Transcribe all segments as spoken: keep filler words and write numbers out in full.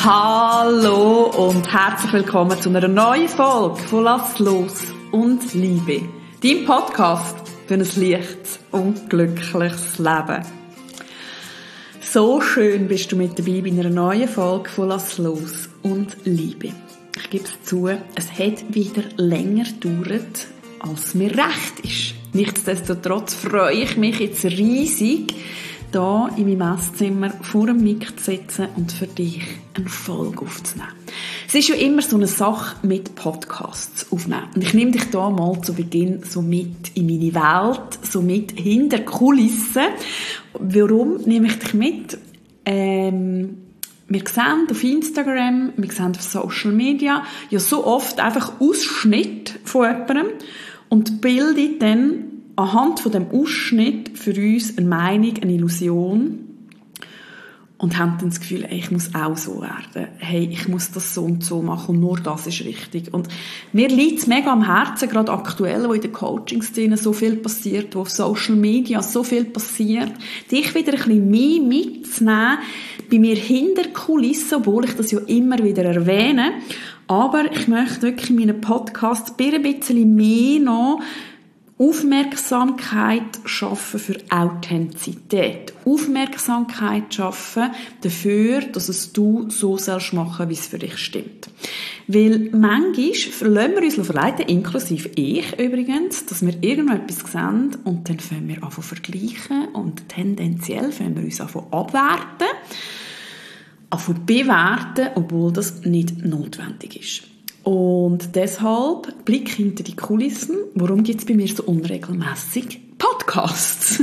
Hallo und herzlich willkommen zu einer neuen Folge von Lass los und Liebe. Dein Podcast für ein leichtes und glückliches Leben. So schön bist du mit dabei bei einer neuen Folge von Lass los und Liebe. Ich gebe es zu, es hat wieder länger gedauert, als mir recht ist. Nichtsdestotrotz freue ich mich jetzt riesig, hier in meinem Esszimmer vor dem Mic zu sitzen und für dich eine Folge aufzunehmen. Es ist ja immer so eine Sache mit Podcasts aufnehmen. Und ich nehme dich hier mal zu Beginn so mit in meine Welt, so mit hinter Kulissen. Warum nehme ich dich mit? Ähm, wir sehen auf Instagram, wir sehen auf Social Media ja so oft einfach Ausschnitte von jemandem und bilden dann anhand von dem Ausschnitt für uns eine Meinung, eine Illusion und haben dann das Gefühl, hey, ich muss auch so werden. Hey, ich muss das so und so machen und nur das ist richtig. Und mir liegt es mega am Herzen, gerade aktuell, wo in der Coaching-Szene so viel passiert, wo auf Social Media so viel passiert, dich wieder ein bisschen mehr mitzunehmen, bei mir hinter Kulissen, obwohl ich das ja immer wieder erwähne. Aber ich möchte wirklich in meinen Podcasts ein bisschen mehr noch Aufmerksamkeit schaffen für Authentizität. Aufmerksamkeit schaffen dafür, dass es du so sollst machen, wie es für dich stimmt. Weil manchmal verlassen wir uns verleiten, inklusive ich übrigens, dass wir irgendetwas sehen und dann fangen wir an zu vergleichen und tendenziell fangen wir uns an zu abwerten, an zu bewerten, obwohl das nicht notwendig ist. Und deshalb Blick hinter die Kulissen. Warum gibt es bei mir so unregelmässig Podcasts?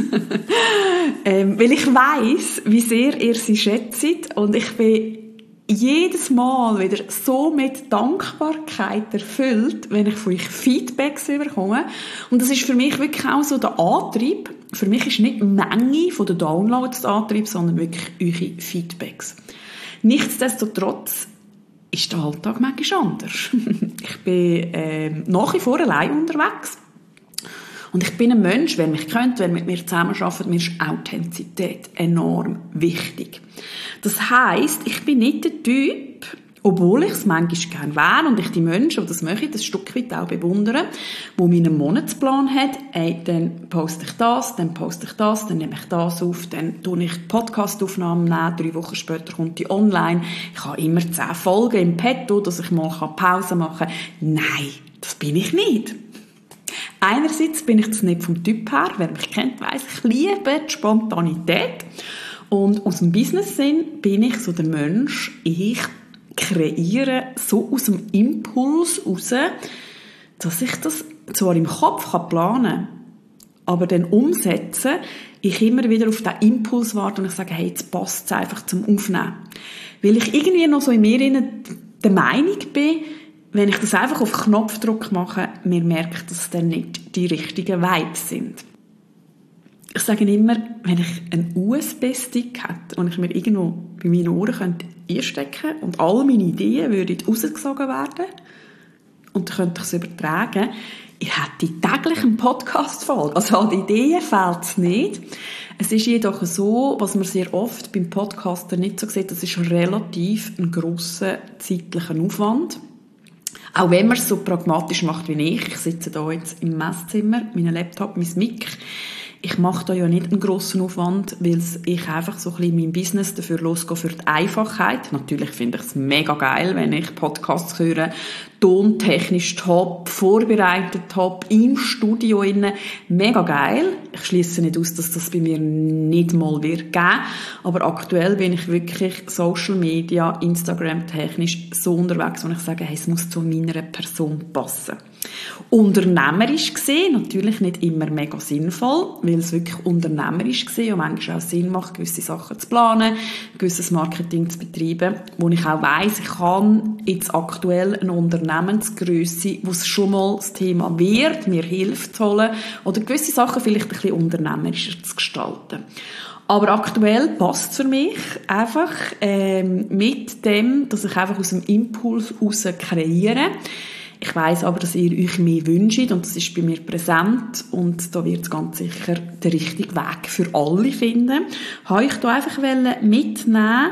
ähm, weil ich weiss, wie sehr ihr sie schätzt und ich bin jedes Mal wieder so mit Dankbarkeit erfüllt, wenn ich von euch Feedbacks bekomme. Und das ist für mich wirklich auch so der Antrieb. Für mich ist nicht die Menge der Downloads der Antrieb, sondern wirklich eure Feedbacks. Nichtsdestotrotz ist der Alltag manchmal anders. Ich bin äh, nach wie vor allein unterwegs. Und ich bin ein Mensch, wer mich kennt, wer mit mir zusammenarbeitet, mir ist Authentizität enorm wichtig. Das heisst, ich bin nicht der Typ, obwohl ich es manchmal gerne wäre und ich die Menschen, die das möchten, das Stück weit auch bewundere, die meinen Monatsplan hat, ey, dann poste ich das, dann poste ich das, dann nehme ich das auf, dann tue ich die Podcast-Aufnahmen nehmen, drei Wochen später kommt die online. Ich habe immer zehn Folgen im Petto, dass ich mal Pause machen kann. Nein, das bin ich nicht. Einerseits bin ich das nicht vom Typ her, wer mich kennt, weiss, ich liebe die Spontanität. Und aus dem Business-Sinn bin ich so der Mensch, ich kreiere so aus dem Impuls raus, dass ich das zwar im Kopf planen kann, aber dann umsetzen, ich immer wieder auf diesen Impuls warte und ich sage, hey, jetzt passt es einfach zum Aufnehmen. Weil ich irgendwie noch so in mir der Meinung bin, wenn ich das einfach auf Knopfdruck mache, mir merkt, dass es dann nicht die richtigen Vibes sind. Ich sage immer, wenn ich einen U S B-Stick hätte und ich mir irgendwo bei meinen Ohren könnte einstecken und all meine Ideen würden rausgesogen werden und dann könnte ich es übertragen, ich hätte täglich einen Podcast-Folge. Also an Ideen fehlt es nicht. Es ist jedoch so, was man sehr oft beim Podcaster nicht so sieht, das ist relativ ein grosser zeitlicher Aufwand. Auch wenn man es so pragmatisch macht wie ich. Ich sitze hier jetzt im Messzimmer, mein Laptop, mein Mic. Ich mache da ja nicht einen grossen Aufwand, weil ich einfach so ein bisschen mein Business dafür losgehe für die Einfachheit. Natürlich finde ich es mega geil, wenn ich Podcasts höre, tontechnisch top, vorbereitet top, im Studio innen. Mega geil. Ich schliesse nicht aus, dass das bei mir nicht mal wird geben. Aber aktuell bin ich wirklich Social Media, Instagram technisch so unterwegs, wo ich sage, hey, es muss zu meiner Person passen. Unternehmerisch gesehen, natürlich nicht immer mega sinnvoll, weil es wirklich unternehmerisch gesehen und manchmal auch Sinn macht, gewisse Sachen zu planen, gewisses Marketing zu betreiben, wo ich auch weiss, ich kann jetzt aktuell eine Unternehmensgrösse, wo es schon mal das Thema wird, mir hilft zu holen oder gewisse Sachen vielleicht ein bisschen unternehmerischer zu gestalten. Aber aktuell passt es für mich einfach ähm, mit dem, dass ich einfach aus dem Impuls heraus kreiere. Ich weiss aber, dass ihr euch mehr wünscht und das ist bei mir präsent und da wird es ganz sicher der richtige Weg für alle finden. Habe ich da einfach mitnehmen,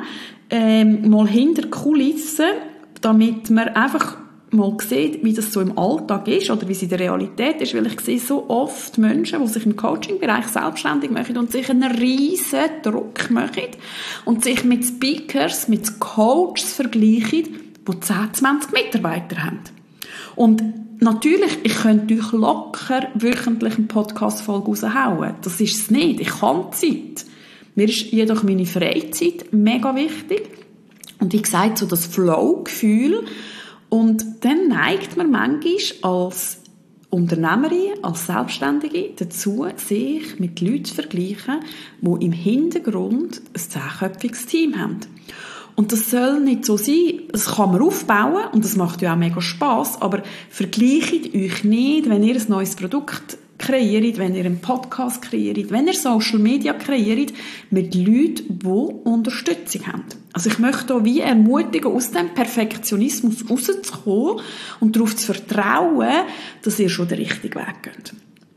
ähm, mal hinter die Kulissen, damit man einfach mal sieht, wie das so im Alltag ist oder wie es in der Realität ist, weil ich sehe so oft Menschen, die sich im Coaching-Bereich selbstständig machen und sich einen riesen Druck machen und sich mit Speakers, mit Coaches vergleichen, die zehn, zwanzig Mitarbeiter haben. Und natürlich, ich könnte euch locker wöchentlich eine Podcast-Folge raushauen. Das ist es nicht. Ich habe Zeit. Mir ist jedoch meine Freizeit mega wichtig. Und wie gesagt, so das Flow-Gefühl. Und dann neigt man manchmal als Unternehmerin, als Selbstständige dazu, sich mit Leuten zu vergleichen, die im Hintergrund ein zehnköpfiges Team haben. Und das soll nicht so sein. Das kann man aufbauen und das macht ja auch mega Spass. Aber vergleicht euch nicht, wenn ihr ein neues Produkt kreiert, wenn ihr einen Podcast kreiert, wenn ihr Social Media kreiert, mit Leuten, die Unterstützung haben. Also ich möchte hier wie ermutigen, aus dem Perfektionismus rauszukommen und darauf zu vertrauen, dass ihr schon den richtigen Weg geht.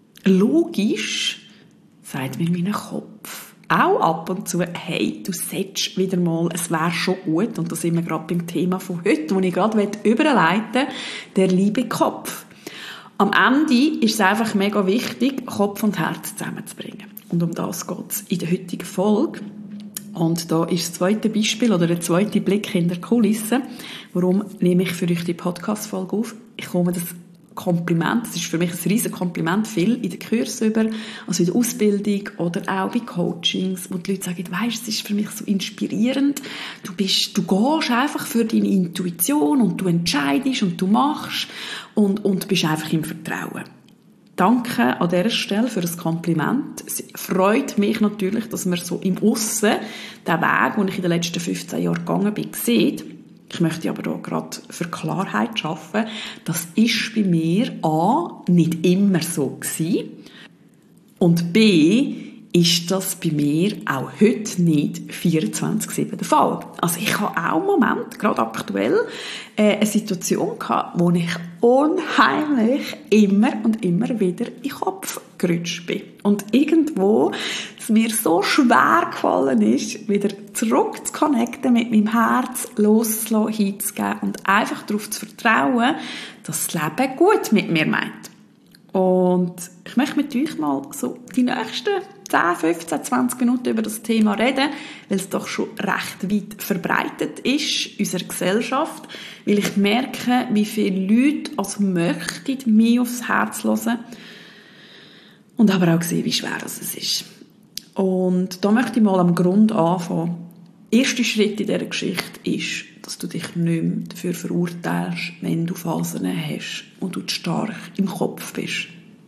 Logisch, sagt mir mein Kopf auch ab und zu, hey, du solltest wieder mal, es wäre schon gut, und da sind wir gerade beim Thema von heute, wo ich gerade überleiten will, der liebe Kopf. Am Ende ist es einfach mega wichtig, Kopf und Herz zusammenzubringen. Und um das geht es in der heutigen Folge. Und da ist das zweite Beispiel oder der zweite Blick hinter die Kulissen. Warum nehme ich für euch die Podcast-Folge auf? Ich komme das Kompliment, das ist für mich ein riesen Kompliment, viel in den Kursen über, also in der Ausbildung oder auch bei Coachings, wo die Leute sagen, weisst, es ist für mich so inspirierend, du bist, du gehst einfach für deine Intuition und du entscheidest und du machst und, und bist einfach im Vertrauen. Danke an dieser Stelle für das Kompliment. Es freut mich natürlich, dass man so im Aussen den Weg, den ich in den letzten fünfzehn Jahren gegangen bin, sieht. Ich möchte aber hier gerade für Klarheit schaffen. Das ist bei mir A, nicht immer so gewesen. Und B, ist das bei mir auch heute nicht vierundzwanzig sieben der Fall. Also ich habe auch einen Moment, gerade aktuell, äh, eine Situation gehabt, wo ich unheimlich immer und immer wieder in den Kopf gerutscht bin. Und irgendwo es mir so schwer gefallen ist, wieder zurück zu connecten, mit meinem Herz loszulassen, hinzugeben und einfach darauf zu vertrauen, dass das Leben gut mit mir meint. Und ich möchte mit euch mal so die nächsten zehn, fünfzehn, zwanzig Minuten über das Thema reden, weil es doch schon recht weit verbreitet ist in unserer Gesellschaft, weil ich merke, wie viele Leute also möchten mir aufs Herz hören und aber auch sehen, wie schwer es ist. Und da möchte ich mal am Grund anfangen. Der erste Schritt in dieser Geschichte ist, dass du dich nicht mehr dafür verurteilst, wenn du Phasen hast und du zu stark im Kopf bist.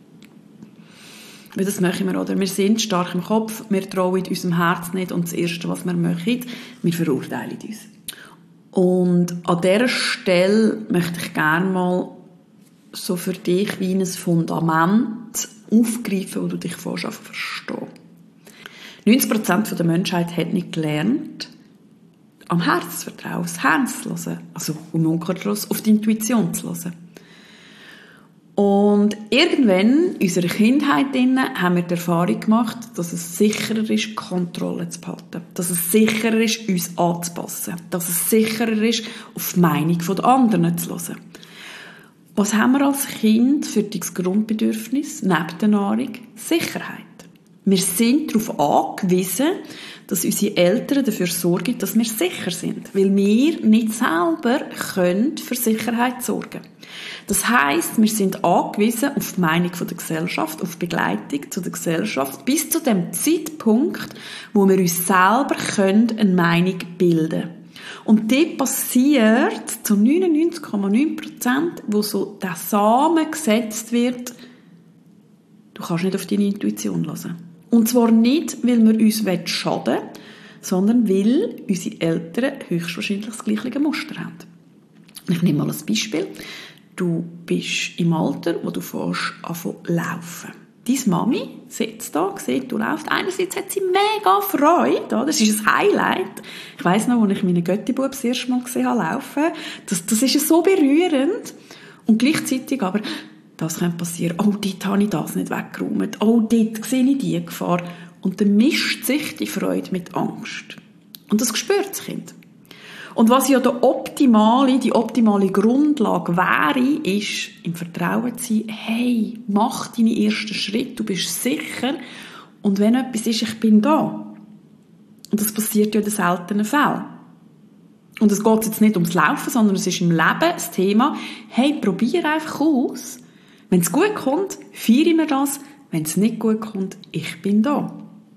Weil das machen wir, oder? Wir sind stark im Kopf, wir trauen unserem Herz nicht und das Erste, was wir machen, wir verurteilen uns. Und an dieser Stelle möchte ich gerne mal so für dich wie ein Fundament aufgreifen, wo du dich vorher verstehst. neunzig Prozent der Menschheit hat nicht gelernt, am Herz zu vertrauen, aufs Herz zu hören. Also im Umkehrschluss auf die Intuition zu hören. Und irgendwann, in unserer Kindheit, haben wir die Erfahrung gemacht, dass es sicherer ist, Kontrolle zu behalten. Dass es sicherer ist, uns anzupassen. Dass es sicherer ist, auf die Meinung der anderen zu hören. Was haben wir als Kind für das Grundbedürfnis, neben der Nahrung? Sicherheit. Wir sind darauf angewiesen, dass unsere Eltern dafür sorgen, dass wir sicher sind. Weil wir nicht selber können für Sicherheit sorgen. Das heisst, wir sind angewiesen auf die Meinung der Gesellschaft, auf die Begleitung zu der Gesellschaft, bis zu dem Zeitpunkt, wo wir uns selber eine Meinung bilden können. Und das passiert zu neunundneunzig Komma neun Prozent, wo so der Samen gesetzt wird, du kannst nicht auf deine Intuition hören. Und zwar nicht, weil wir uns schaden wollen, sondern weil unsere Eltern höchstwahrscheinlich das gleiche Muster haben. Ich nehme mal ein Beispiel. Du bist im Alter, wo du fährst anfangen zu laufen. Deine Mami sitzt da, sieht, du läufst. Einerseits hat sie mega Freude, das ist ein Highlight. Ich weiss noch, als ich meinen Göttibub das erste Mal gesehen habe laufen, das, das ist so berührend. Und gleichzeitig aber, das könnte passieren. Oh, dort habe ich das nicht weggeräumt. Oh, dort sehe ich die Gefahr. Und dann mischt sich die Freude mit Angst. Und das spürt das Kind. Und was ja der optimale, die optimale Grundlage wäre, ist, im Vertrauen zu sein, hey, mach deine ersten Schritte, du bist sicher, und wenn etwas ist, ich bin da. Und das passiert ja in den seltenen Fällen. Und es geht jetzt nicht ums Laufen, sondern es ist im Leben das Thema, hey, probier einfach aus. Wenn es gut kommt, feiere mir das. Wenn es nicht gut kommt, ich bin da.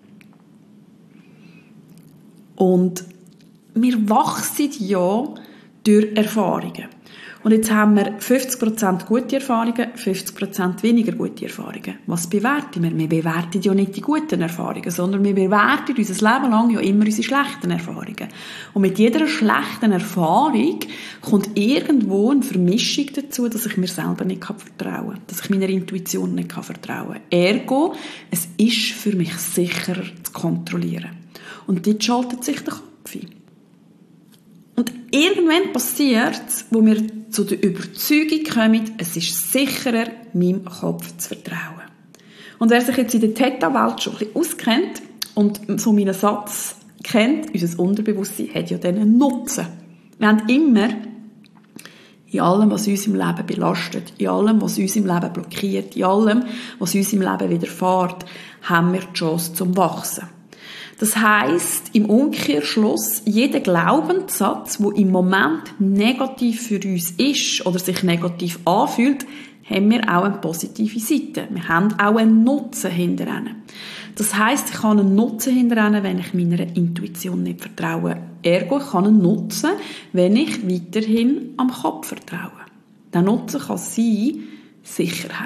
Und wir wachsen ja durch Erfahrungen. Und jetzt haben wir fünfzig Prozent gute Erfahrungen, fünfzig Prozent weniger gute Erfahrungen. Was bewerten wir? Wir bewerten ja nicht die guten Erfahrungen, sondern wir bewerten unser Leben lang ja immer unsere schlechten Erfahrungen. Und mit jeder schlechten Erfahrung kommt irgendwo eine Vermischung dazu, dass ich mir selber nicht vertrauen kann, dass ich meiner Intuition nicht vertrauen kann. Ergo, es ist für mich sicherer zu kontrollieren. Und dort schaltet sich der Kopf ein. Und irgendwann passiert es, wo wir zu der Überzeugung kommen, es ist sicherer, meinem Kopf zu vertrauen. Und wer sich jetzt in der Theta-Welt schon ein bisschen auskennt und so meinen Satz kennt, unser Unterbewusstsein hat ja diesen Nutzen. Wir haben immer in allem, was uns im Leben belastet, in allem, was uns im Leben blockiert, in allem, was uns im Leben widerfährt, haben wir die Chance zum Wachsen. Das heisst, im Umkehrschluss, jeder Glaubenssatz, der im Moment negativ für uns ist oder sich negativ anfühlt, haben wir auch eine positive Seite. Wir haben auch einen Nutzen hinterher. Das heisst, ich habe einen Nutzen hinterher, wenn ich meiner Intuition nicht vertraue. Ergo, ich habe einen Nutzen, wenn ich weiterhin am Kopf vertraue. Der Nutzen kann sein Sicherheit.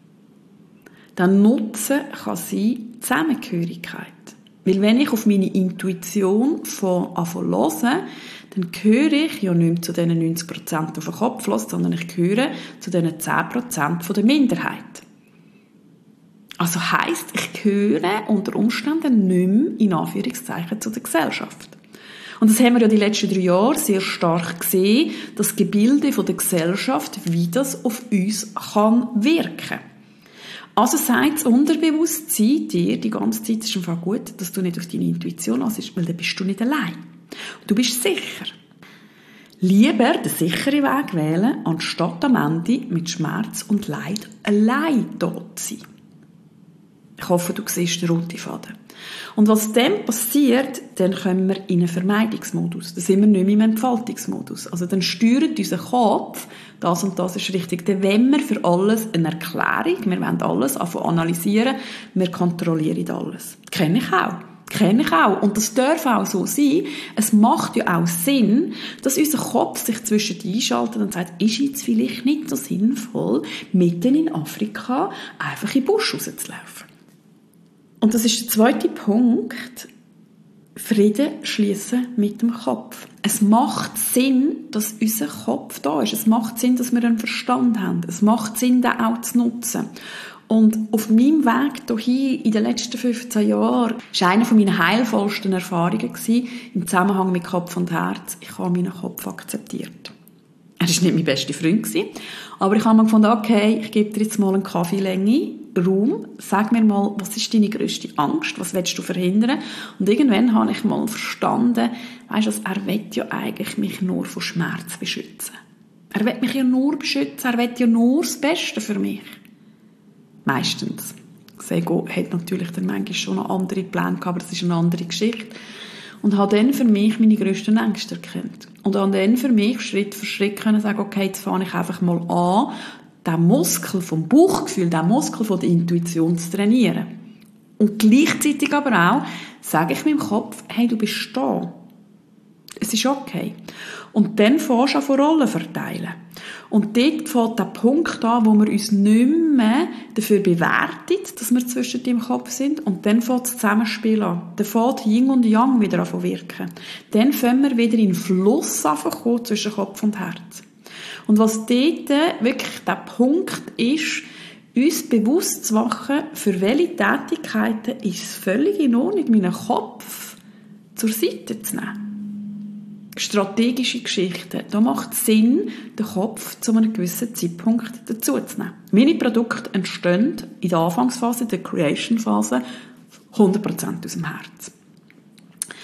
Der Nutzen kann sein Zusammengehörigkeit. Weil wenn ich auf meine Intuition von anfange zu hören, dann gehöre ich ja nicht mehr zu diesen neunzig Prozent auf den Kopf los, sondern ich gehöre zu diesen zehn Prozent der Minderheit. Also heisst, ich gehöre unter Umständen nicht mehr in Anführungszeichen zu der Gesellschaft. Und das haben wir ja die letzten drei Jahre sehr stark gesehen, das Gebilde der Gesellschaft, wie das auf uns kann wirken. Also sagt das Unterbewusstsein dir die ganze Zeit, es ist einfach gut, dass du nicht auf deine Intuition hörst, weil dann bist du nicht allein. Du bist sicher. Lieber den sicheren Weg wählen, anstatt am Ende mit Schmerz und Leid allein dort zu sein. Ich hoffe, du siehst den roten Faden. Und was dann passiert, dann kommen wir in einen Vermeidungsmodus. Dann sind wir nicht mehr im Entfaltungsmodus. Also dann steuert unser Kopf, das und das ist richtig. Dann wollen wir für alles eine Erklärung, wir wollen alles analysieren, wir kontrollieren alles. Das kenne ich auch. Kenne ich auch. Und das darf auch so sein. Es macht ja auch Sinn, dass unser Kopf sich zwischen einschaltet und sagt, ist jetzt vielleicht nicht so sinnvoll, mitten in Afrika einfach in den Busch rauszulaufen. Und das ist der zweite Punkt. Frieden schließen mit dem Kopf. Es macht Sinn, dass unser Kopf da ist. Es macht Sinn, dass wir einen Verstand haben. Es macht Sinn, den auch zu nutzen. Und auf meinem Weg hierhin in den letzten fünfzehn Jahren war eine meiner heilvollsten Erfahrungen im Zusammenhang mit Kopf und Herz. Ich habe meinen Kopf akzeptiert. Er war nicht mein bester Freund, aber ich habe mir gefunden, okay, ich gebe dir jetzt mal eine Kaffeelänge Raum. Sag mir mal, was ist deine grösste Angst? Was willst du verhindern? Und irgendwann habe ich mal verstanden, weisst du, er will ja eigentlich mich nur vor Schmerz beschützen. Er will mich ja nur beschützen, er will ja nur das Beste für mich. Meistens. Das Ego hat natürlich dann manchmal schon noch andere Pläne gehabt, aber das ist eine andere Geschichte. Und habe dann für mich meine grössten Ängste erkannt. Und habe dann für mich Schritt für Schritt können sagen, okay, jetzt fange ich einfach mal an, den Muskel vom Bauchgefühl, den Muskel von der Intuition zu trainieren. Und gleichzeitig aber auch sage ich meinem Kopf, hey, du bist da. Es ist okay. Und dann fängst du an von Rollen verteilen. Und dort fängt der Punkt an, wo wir uns nicht mehr dafür bewerten, dass wir zwischen dem Kopf sind. Und dann fängt das Zusammenspiel an. Dann fängt Yin und Yang wieder an zu wirken. Dann fangen wir wieder in den Fluss an zu kommen zwischen Kopf und Herz. Und was dort wirklich der Punkt ist, uns bewusst zu machen, für welche Tätigkeiten ist es völlig in Ordnung, meinen Kopf zur Seite zu nehmen. Strategische Geschichten. Da macht es Sinn, den Kopf zu einem gewissen Zeitpunkt dazuzunehmen. Meine Produkte entstehen in der Anfangsphase, der Creation-Phase, hundert Prozent aus dem Herz.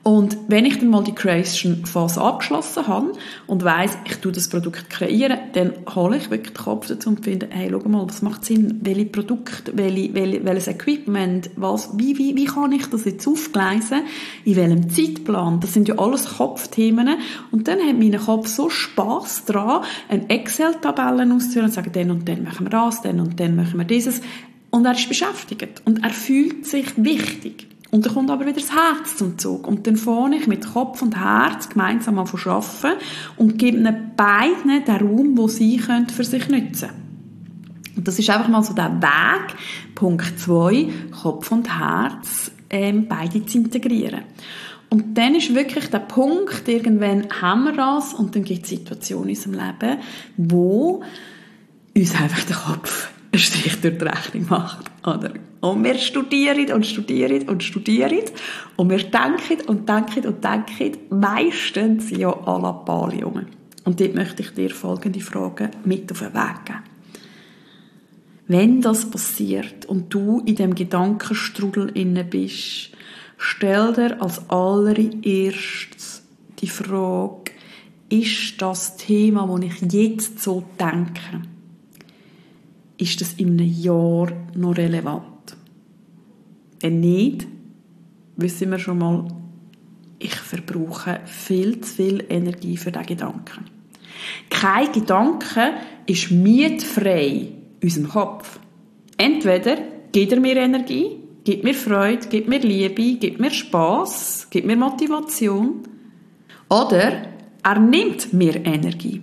Und wenn ich dann mal die Creation-Phase abgeschlossen habe und weiss, ich tue das Produkt kreieren, dann hole ich wirklich den Kopf dazu und finde, hey, schau mal, was macht Sinn? Welche Produkte, welche, welche, welches Equipment, was, wie, wie, wie kann ich das jetzt aufgleisen? In welchem Zeitplan? Das sind ja alles Kopfthemen. Und dann hat mein Kopf so Spass daran, eine Excel-Tabelle auszuführen und zu sagen, dann und dann machen wir das, dann und dann machen wir dieses. Und er ist beschäftigt. Und er fühlt sich wichtig. Und dann kommt aber wieder das Herz zum Zug. Und dann fange ich mit Kopf und Herz gemeinsam an zu arbeiten und gebe ihnen beiden den Raum, den sie für sich nutzen können. Und das ist einfach mal so der Weg, Punkt zwei, Kopf und Herz ähm, beide zu integrieren. Und dann ist wirklich der Punkt, irgendwann haben wir das und dann gibt es Situationen in unserem Leben, wo uns einfach der Kopf einen Strich durch die Rechnung macht. Oder? Und wir studieren und studieren und studieren und wir denken und denken und denken meistens ja à la Ball-Jungen. Und dort möchte ich dir folgende Fragen mit auf den Weg geben. Wenn das passiert und du in dem Gedankenstrudel inne bist, stell dir als allererstes die Frage, ist das Thema, das ich jetzt so denke, ist das in einem Jahr noch relevant? Wenn nicht, wissen wir schon mal, ich verbrauche viel zu viel Energie für diesen Gedanken. Kein Gedanke ist mietfrei in unserem Kopf. Entweder gibt er mir Energie, gibt mir Freude, gibt mir Liebe, gibt mir Spass, gibt mir Motivation, oder er nimmt mir Energie.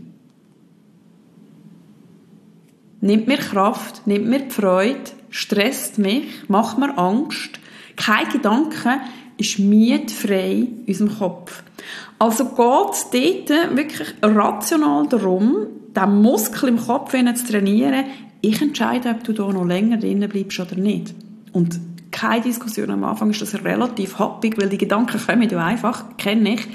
Nimmt mir Kraft, nimmt mir die Freude, stresst mich, macht mir Angst. Kein Gedanke ist mietfrei in unserem Kopf. Also geht es dort wirklich rational darum, den Muskel im Kopf zu trainieren. Ich entscheide, ob du da noch länger drin bleibst oder nicht. Und keine Diskussion am Anfang ist das relativ happig, weil die Gedanken kommen ja einfach, kenne ich.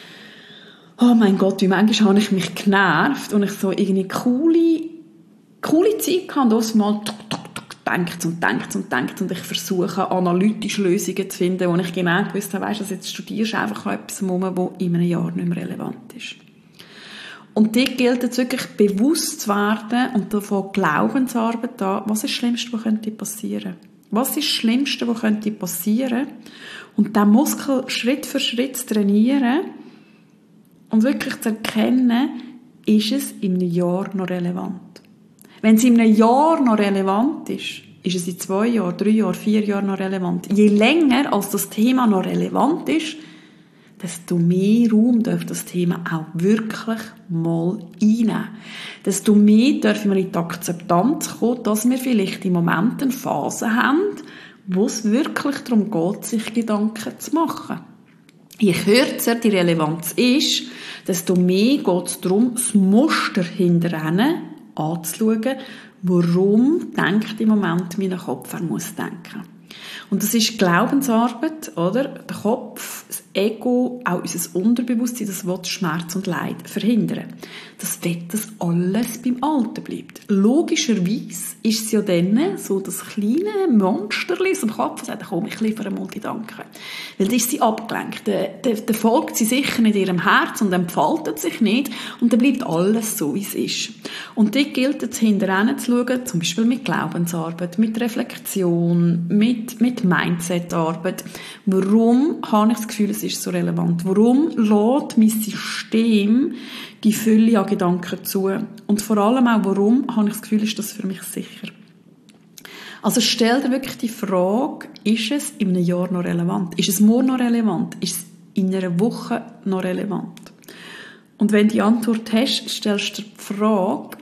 Oh mein Gott, wie manchmal habe ich mich genervt und ich so irgendwie coole coole Zeit gehabt, und mal tuk, tuk, tuk, denkt und denkt und denkt und ich versuche analytische Lösungen zu finden, wo ich genau gewusst habe, weißt du, jetzt studierst du einfach etwas, was in einem Jahr nicht mehr relevant ist. Und dort gilt es wirklich bewusst zu werden und davon Glaubensarbeit da, was ist das Schlimmste, was könnte passieren? Was ist das Schlimmste, was könnte passieren? Und diesen Muskel Schritt für Schritt zu trainieren und wirklich zu erkennen, ist es in einem Jahr noch relevant? Wenn es in einem Jahr noch relevant ist, ist es in zwei Jahren, drei Jahren, vier Jahren noch relevant. Je länger als das Thema noch relevant ist, desto mehr Raum darf das Thema auch wirklich mal einnehmen. Desto mehr dürfen wir in die Akzeptanz kommen, dass wir vielleicht im Moment eine Phase haben, wo es wirklich darum geht, sich Gedanken zu machen. Je kürzer die Relevanz ist, desto mehr geht es darum, das Muster hinterher anzuschauen, warum denkt im Moment mein Kopf, er muss denken. Und das ist Glaubensarbeit, oder? Der Kopf, das Ego, auch unser Unterbewusstsein, das will Schmerz und Leid verhindern. Das will, dass alles beim Alten bleibt. Logischerweise ist es ja dann so das kleine Monsterli aus dem Kopf, das sagt, komm, ich liefere mal Gedanken. Weil dann ist sie abgelenkt. Dann folgt sie sicher nicht ihrem Herz und entfaltet sich nicht und dann bleibt alles so, wie es ist. Und dort gilt es, hinterher zu schauen, zum Beispiel mit Glaubensarbeit, mit Reflexion, mit, mit Mindset-Arbeit. Warum habe ich das Gefühl, es ist so relevant? Warum lässt mein System die Fülle an Gedanken zu? Und vor allem auch, warum habe ich das Gefühl, ist das für mich sicher? Also stell dir wirklich die Frage, ist es in einem Jahr noch relevant? Ist es morgen noch relevant? Ist es in einer Woche noch relevant? Und wenn du die Antwort hast, stellst du dir die Frage,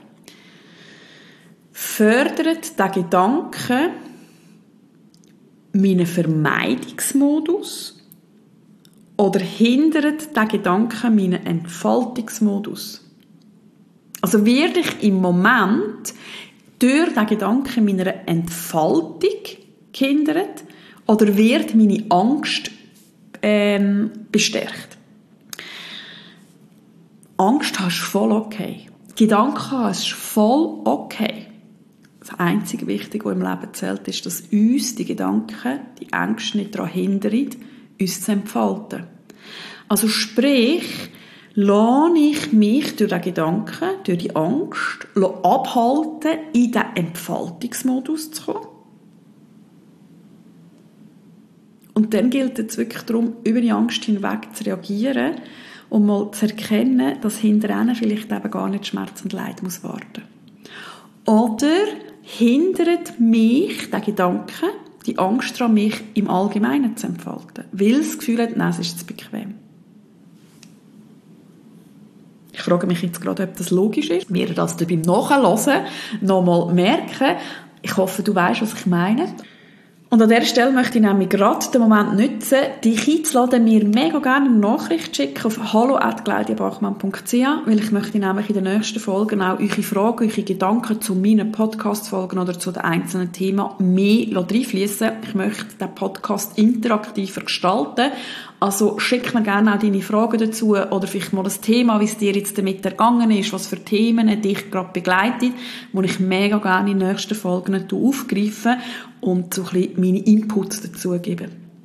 fördert der Gedanke meinen Vermeidungsmodus oder hindert der Gedanke meinen Entfaltungsmodus? Also werde ich im Moment durch den Gedanken meiner Entfaltung gehindert oder wird meine Angst ähm, bestärkt? Angst hast du voll okay. Gedanken hast du voll okay. Das einzige Wichtige, was im Leben zählt, ist, dass uns die Gedanken, die Ängste nicht daran hindern, uns zu entfalten. Also sprich, lasse ich mich durch den Gedanken, durch die Angst abhalten, in den Entfaltungsmodus zu kommen? Und dann gilt es wirklich darum, über die Angst hinweg zu reagieren und mal zu erkennen, dass hinterher vielleicht eben gar nicht Schmerz und Leid muss warten. Oder hindert mich der Gedanke, die Angst daran, mich im Allgemeinen zu entfalten, weil das Gefühl hat, nein, es ist zu bequem. Ich frage mich jetzt gerade, ob das logisch ist. Wir das beim Nachhören nochmal merken. Ich hoffe, du weißt, was ich meine. Und an dieser Stelle möchte ich nämlich gerade den Moment nutzen, dich einzuladen, mir mega gerne eine Nachricht schicken auf hallo at claudia bachmann punkt c h, weil ich möchte nämlich in den nächsten Folgen auch eure Fragen, eure Gedanken zu meinen Podcast-Folgen oder zu den einzelnen Themen mehr reinfließen. Ich möchte den Podcast interaktiver gestalten. Also schick mir gerne auch deine Fragen dazu oder vielleicht mal das Thema, wie es dir jetzt damit ergangen ist, was für Themen dich gerade begleitet, wo ich mega gerne in den nächsten Folgen aufgreife und so ein bisschen meine Inputs dazu gebe.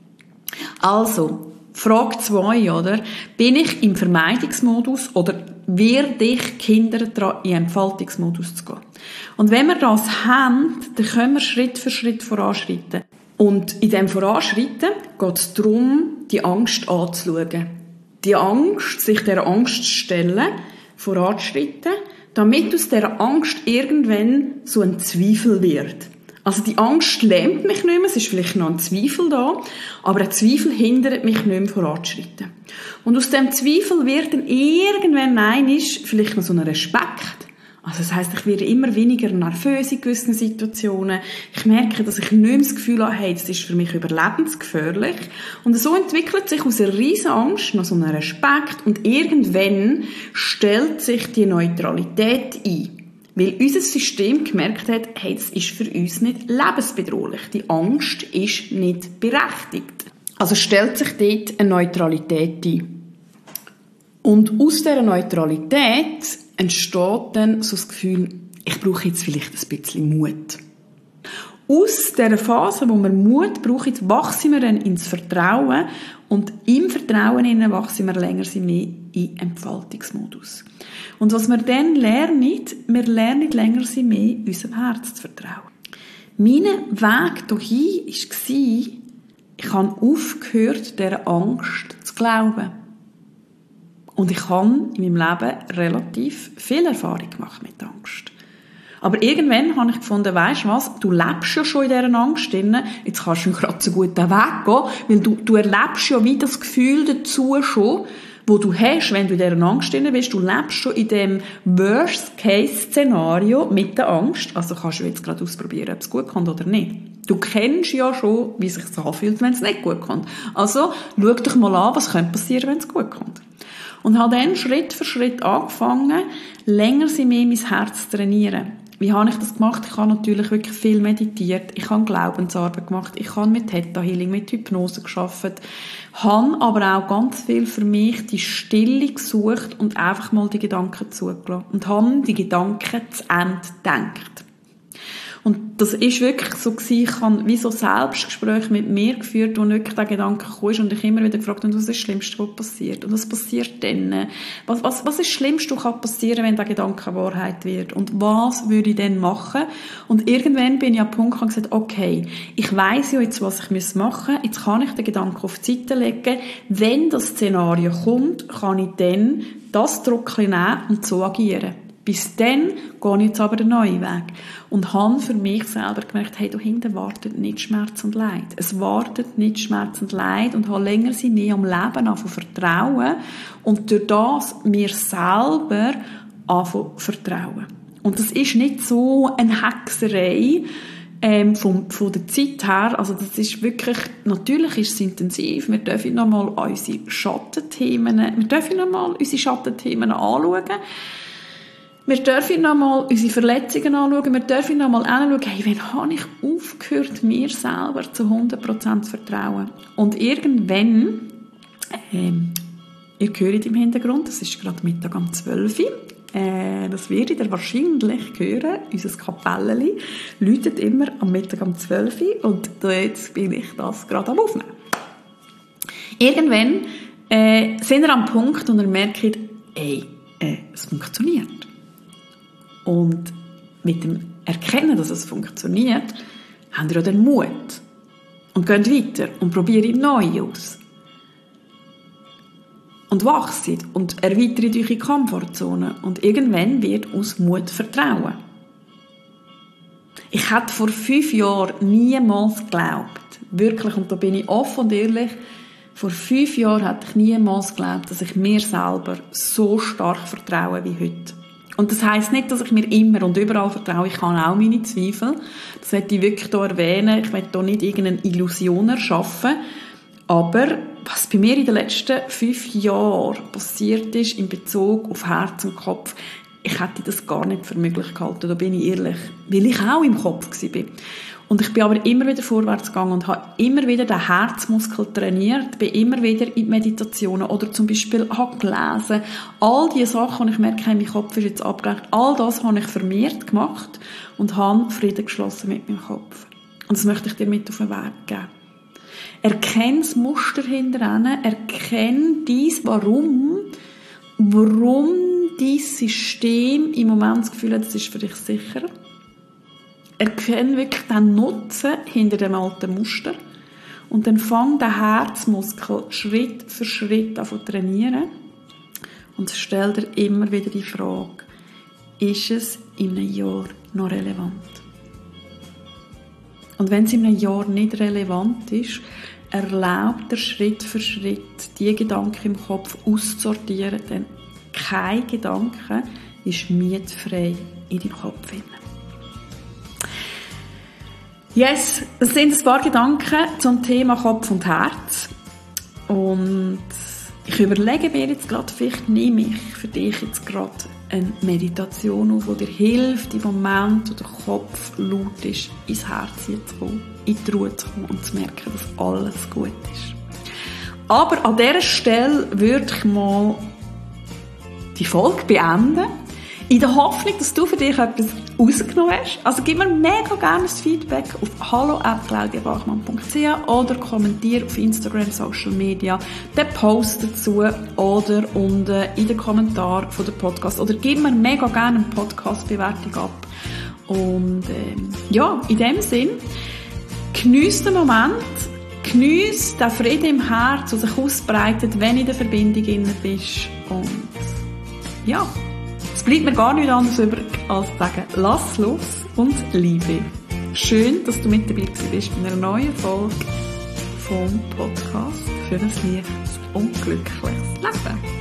Also, Frage zwei, oder? Bin ich im Vermeidungsmodus oder werde ich gehindert daran, in den Entfaltungsmodus zu gehen? Und wenn wir das haben, dann können wir Schritt für Schritt voranschreiten. Und in diesem Voranschreiten geht es darum, die Angst anzuschauen. Die Angst, sich dieser Angst zu stellen, voranzuschreiten, damit aus dieser Angst irgendwann so ein Zweifel wird. Also die Angst lähmt mich nicht mehr, es ist vielleicht noch ein Zweifel da, aber ein Zweifel hindert mich nicht mehr voranzuschreiten. Und aus dem Zweifel wird dann irgendwann einmal vielleicht noch so ein Respekt. Also das heisst, ich werde immer weniger nervös in gewissen Situationen. Ich merke, dass ich nicht mehr das Gefühl habe, hey, das ist für mich überlebensgefährlich. Und so entwickelt sich aus einer riesen Angst noch so ein Respekt und irgendwann stellt sich die Neutralität ein. Weil unser System gemerkt hat, hey, das ist für uns nicht lebensbedrohlich. Die Angst ist nicht berechtigt. Also stellt sich dort eine Neutralität ein. Und aus dieser Neutralität entsteht dann so das Gefühl, ich brauche jetzt vielleicht ein bisschen Mut. Aus dieser Phase, wo wir Mut brauchen, wachsen wir dann ins Vertrauen und im Vertrauen wachsen wir länger mehr in Entfaltungsmodus. Und was wir dann lernen, wir lernen länger mehr, unserem Herz zu vertrauen. Mein Weg dahin war, ich habe aufgehört, dieser Angst zu glauben. Und ich habe in meinem Leben relativ viel Erfahrung gemacht mit Angst. Aber irgendwann habe ich gefunden, weisst du was, du lebst ja schon in dieser Angst drin, jetzt kannst du gerade so gut den Weg gehen, weil du, du erlebst ja wie das Gefühl dazu schon, wo du hast, wenn du in dieser Angst drin bist, du lebst schon in dem Worst-Case-Szenario mit der Angst, also kannst du jetzt gerade ausprobieren, ob es gut kommt oder nicht. Du kennst ja schon, wie es sich anfühlt, wenn es nicht gut kommt. Also, schau dich mal an, was könnte passieren, wenn es gut kommt. Und habe dann Schritt für Schritt angefangen, länger sie mehr mein Herz zu trainieren. Wie habe ich das gemacht? Ich habe natürlich wirklich viel meditiert. Ich habe Glaubensarbeit gemacht. Ich habe mit Theta Healing, mit Hypnose gearbeitet. Habe aber auch ganz viel für mich die Stille gesucht und einfach mal die Gedanken zugelassen. Und habe die Gedanken zu Ende gedacht. Und das ist wirklich so gewesen, ich habe wie so Selbstgespräche mit mir geführt, wo wirklich der Gedanke kam und ich immer wieder gefragt habe, was ist das Schlimmste, was passiert? Und was passiert denn? Was, was, was ist das Schlimmste, was kann passieren, wenn der Gedanke Wahrheit wird? Und was würde ich denn machen? Und irgendwann bin ich an den Punkt gekommen und gesagt, okay, ich weiss ja jetzt, was ich machen muss, jetzt kann ich den Gedanken auf die Seite legen. Wenn das Szenario kommt, kann ich dann das Druckchen nehmen und so agieren. Bis dann gehe ich jetzt aber den neuen Weg. Und habe für mich selber gemerkt, hey, da hinten wartet nicht Schmerz und Leid. Es wartet nicht Schmerz und Leid und habe länger sie mehr am Leben anfangen vertrauen und durch das mir selber anfangen vertrauen. Und das ist nicht so eine Hexerei, ähm, von, von der Zeit her. Also das ist wirklich, natürlich ist es intensiv. Wir dürfen nochmal unsere Schattenthemen, wir dürfen nochmal unsere Schattenthemen anschauen. Wir dürfen nochmal unsere Verletzungen anschauen. Wir dürfen nochmal anschauen, hey, wann habe ich aufgehört, mir selber zu hundert Prozent zu vertrauen? Und irgendwann, ähm, ihr hört im Hintergrund, das ist gerade Mittag um zwölf Uhr, äh, das werdet ihr wahrscheinlich hören, unser Kapelleli läutet immer am Mittag um zwölf Uhr und jetzt bin ich das gerade am Aufnehmen. Irgendwann äh, sind ihr am Punkt, und ihr merkt, ey, äh, es funktioniert. Und mit dem Erkennen, dass es funktioniert, habt ihr auch den Mut. Und geht weiter und probiert neu aus. Und wachset und erweitert eure Komfortzone. Und irgendwann wird aus Mut Vertrauen. Ich hätte vor fünf Jahren niemals geglaubt, wirklich, und da bin ich offen und ehrlich, vor fünf Jahren hätte ich niemals geglaubt, dass ich mir selber so stark vertraue wie heute. Und das heisst nicht, dass ich mir immer und überall vertraue. Ich habe auch meine Zweifel. Das möchte ich wirklich hier erwähnen. Ich möchte hier nicht irgendeine Illusion erschaffen. Aber was bei mir in den letzten fünf Jahren passiert ist in Bezug auf Herz und Kopf, ich hätte das gar nicht für möglich gehalten. Da bin ich ehrlich. Weil ich auch im Kopf war. Und ich bin aber immer wieder vorwärts gegangen und habe immer wieder den Herzmuskel trainiert, bin immer wieder in Meditationen oder zum Beispiel habe gelesen. All diese Sachen, die ich merke, mein Kopf ist jetzt abgelenkt, all das habe ich vermehrt gemacht und habe Frieden geschlossen mit meinem Kopf. Und das möchte ich dir mit auf den Weg geben. Erkenne das Muster hinterher, erkenne dies, warum, warum dein System im Moment das Gefühl hat, es ist für dich sicherer. Erkenne wirklich den Nutzen hinter dem alten Muster und dann fang den Herzmuskel Schritt für Schritt an zu trainieren und stell dir immer wieder die Frage, ist es in einem Jahr noch relevant? Und wenn es in einem Jahr nicht relevant ist, erlaub dir Schritt für Schritt die Gedanken im Kopf auszusortieren, denn kein Gedanke ist mietfrei in deinem Kopf. Yes, das sind ein paar Gedanken zum Thema Kopf und Herz. Und ich überlege mir jetzt gerade, vielleicht nehme ich für dich jetzt gerade eine Meditation auf, die dir hilft, im Moment, wo der Kopf laut ist, ins Herz zu kommen, in die Ruhe zu kommen und zu merken, dass alles gut ist. Aber an dieser Stelle würde ich mal die Folge beenden. In der Hoffnung, dass du für dich etwas rausgenommen hast. Also gib mir mega gerne ein Feedback auf hallo at claudia bachmann punkt c h oder kommentiere auf Instagram, Social Media den Post dazu oder unten in den Kommentaren von dem Podcast. Oder gib mir mega gerne eine Podcast-Bewertung ab. Und ähm, ja, in dem Sinn, geniesse den Moment, geniesse den Frieden im Herz, der sich ausbreitet, wenn du in der Verbindung drin bist. Und ja, es bleibt mir gar nichts anderes übrig, als zu sagen, lass los und liebe. Schön, dass du mit dabei bist bei einer neuen Folge vom Podcast für ein leichtes und glückliches Leben.